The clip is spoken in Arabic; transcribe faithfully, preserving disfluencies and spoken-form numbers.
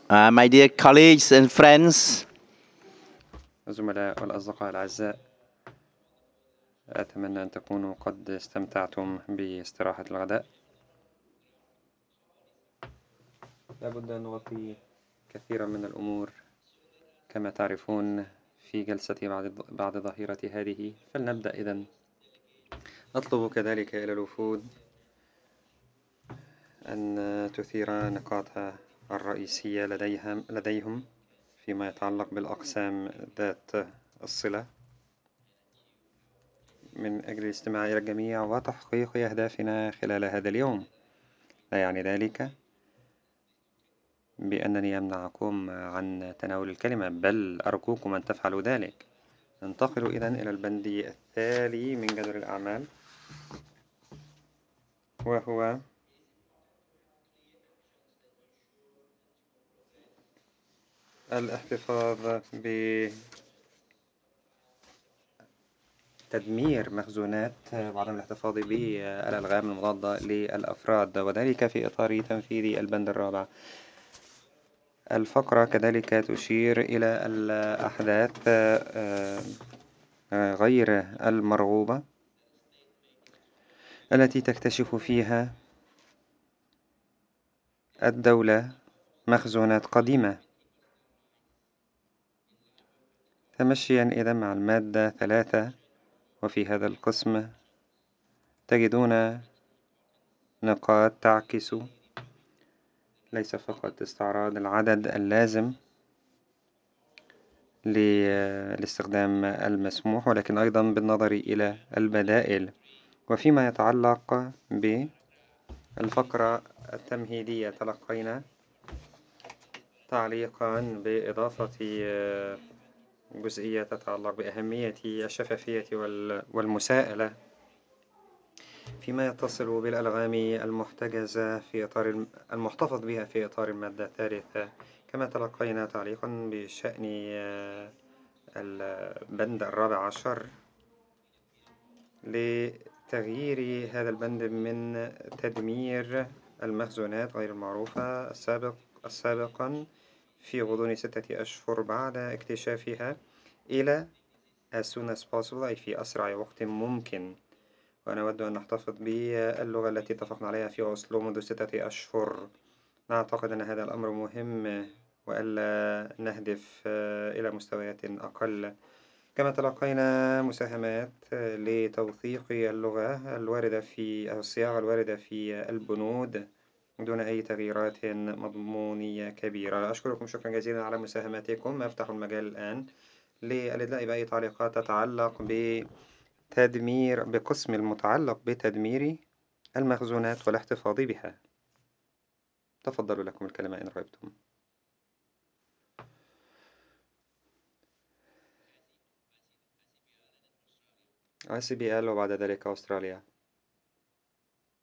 Uh, my dear colleagues and friends, الزملاء والأصدقاء الأعزاء، أتمنى أن تكونوا قد استمتعتم باستراحة الغداء. لابد أن نغطي كثيرا من الأمور كما تعرفون في جلسة بعد بعد ظهيرة هذه، فلنبدأ إذن. أطلب كذلك إلى الوفود أن تثير نقاطها الرئيسية لديهم لديهم فيما يتعلق بالأقسام ذات الصلة من أجل الاستماع إلى الجميع وتحقيق أهدافنا خلال هذا اليوم. لا يعني ذلك بأنني أمنعكم عن تناول الكلمة، بل أرجوكم أن تفعلوا ذلك. ننتقل إذن إلى البند التالي من جدول الأعمال، وهو الاحتفاظ بتدمير مخزونات وعدم الاحتفاظ بالألغام المضادة للأفراد، وذلك في إطار تنفيذ البند الرابع. الفقرة كذلك تشير إلى الأحداث غير المرغوبة التي تكتشف فيها الدولة مخزونات قديمة. تمشيا إذا مع المادة ثلاثة، وفي هذا القسم تجدون نقاط تعكس ليس فقط استعراض العدد اللازم للاستخدام المسموح، ولكن أيضا بالنظر إلى البدائل. وفيما يتعلق بالفقرة التمهيدية تلقينا تعليقا بإضافة جزئية تتعلق بأهمية الشفافية والمساءلة فيما يتصل بالألغام المحتجزة في إطار المحتفظ بها في إطار المادة الثالثة. كما تلقينا تعليقا بشأن البند الرابع عشر لتغيير هذا البند من تدمير المخزونات غير المعروفة السابق سابقا في غضون ستة أشهر بعد اكتشافها إلى as soon as possible، أي في أسرع وقت ممكن. وأنا أود أن نحتفظ باللغة التي اتفقنا عليها في أوسلو منذ ستة أشهر. نعتقد أن هذا الأمر مهم وألا نهدف إلى مستويات أقل. كما تلقينا مساهمات لتوثيق اللغة الواردة في أو الصياغة الواردة في البنود دون أي تغييرات مضمونية كبيرة. أشكركم شكرا جزيلا على مساهماتكم. أفتح المجال الآن للإدلاء بأي تعليقات تتعلق بتدمير بقسم المتعلق بتدمير المخزونات والاحتفاظ بها. تفضلوا لكم الكلمة إن رغبتم. آي سي بي إل وبعد ذلك أستراليا.